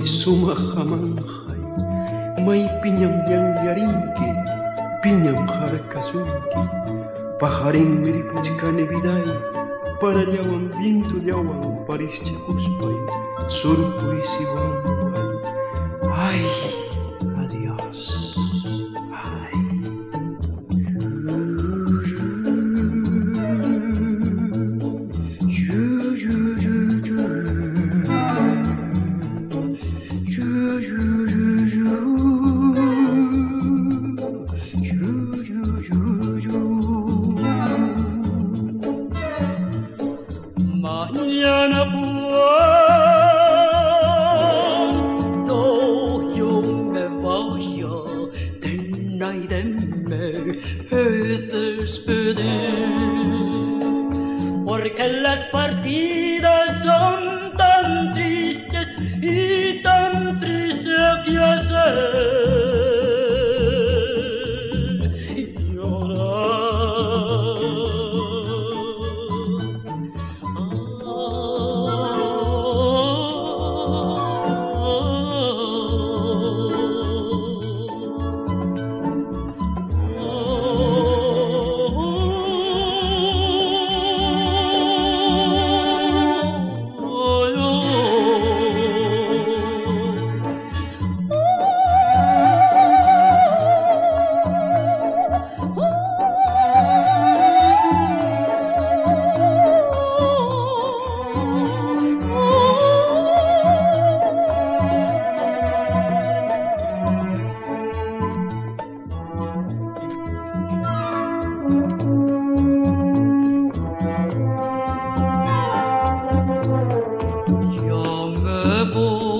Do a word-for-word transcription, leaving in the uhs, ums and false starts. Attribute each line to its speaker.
Speaker 1: sumajamanjay maypiñam llanllarinki piñam harkasunki pajarin miripuchkani viday parallawan vientulllawan parischikuspay surpuy siwanpay ay adiós ay
Speaker 2: Mañana cuando yo me vaya, de nadie me he despedir, porque las partidas son tan tristes y tan tristes que hacer. Voy